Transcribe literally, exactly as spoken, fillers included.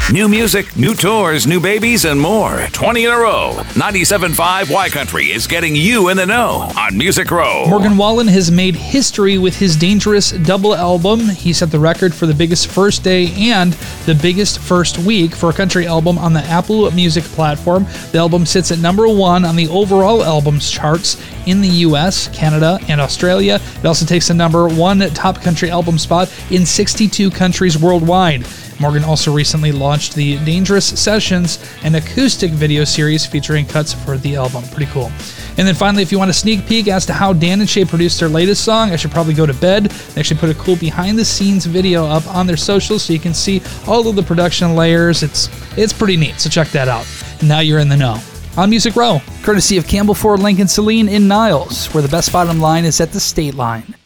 New music, new tours, new babies, and more. twenty in a row. ninety-seven point five Y Country is getting you in the know on Music Row. Morgan Wallen has made history with his Dangerous double album. He set the record for the biggest first day and the biggest first week for a country album on the Apple Music platform. The album sits at number one on the overall albums charts in the U S, Canada, and Australia. It also takes the number one top country album spot in sixty-two countries worldwide. Morgan also recently launched the Dangerous Sessions, an acoustic video series featuring cuts for the album. Pretty cool. And then finally, if you want a sneak peek as to how Dan and Shay produced their latest song, I Should Probably Go to Bed, they actually put a cool behind-the-scenes video up on their socials so you can see all of the production layers. It's it's pretty neat, so check that out. Now you're in the know. On Music Row, courtesy of Campbell Ford Lincoln Saline in Niles, where the best bottom line is at the state line.